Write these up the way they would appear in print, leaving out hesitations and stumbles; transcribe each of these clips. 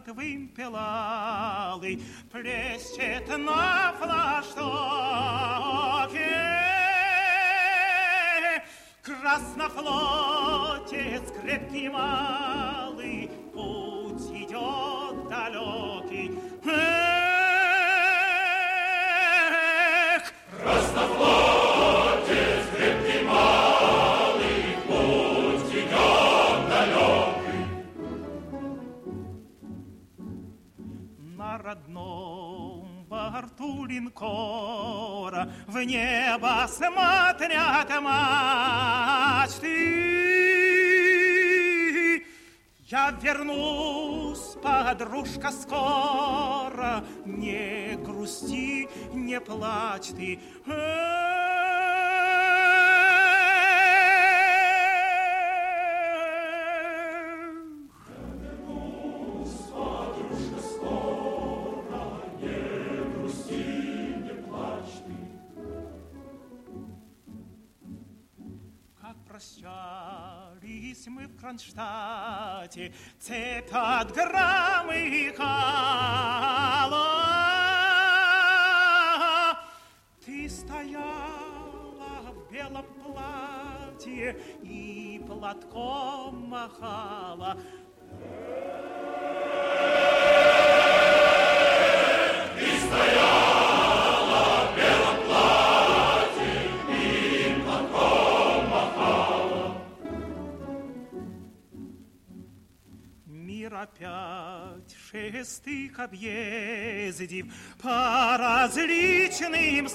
как вымпелалый, плещет на флаштоке. Краснофлотец крепкий малый, путь идет далекий. Краснофлотец крепкий малый, путь идет далекий. На родном борту линкора в небо смотрят мачты. Я вернусь, подружка, скоро, не грусти, не плачь ты. Прощались мы в Кронштадте, цепь от громыхала. Ты стояла в белом платье и платком махала. Ты стояла в белом платье и платком махала. Мир опять шестых объездив по различным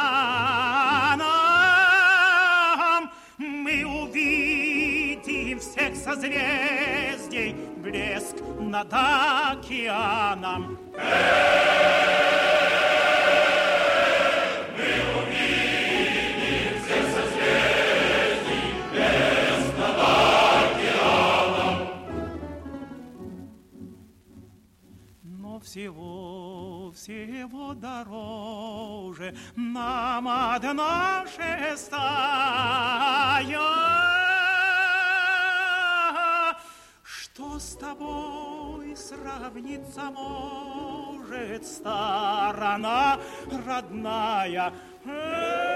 странам, мы увидим всех созвездий блеск над океаном. Мы увидим всех созвездий блеск над океаном. Но всего дороже нам одна шестая. Что с тобой сравниться может сторона родная?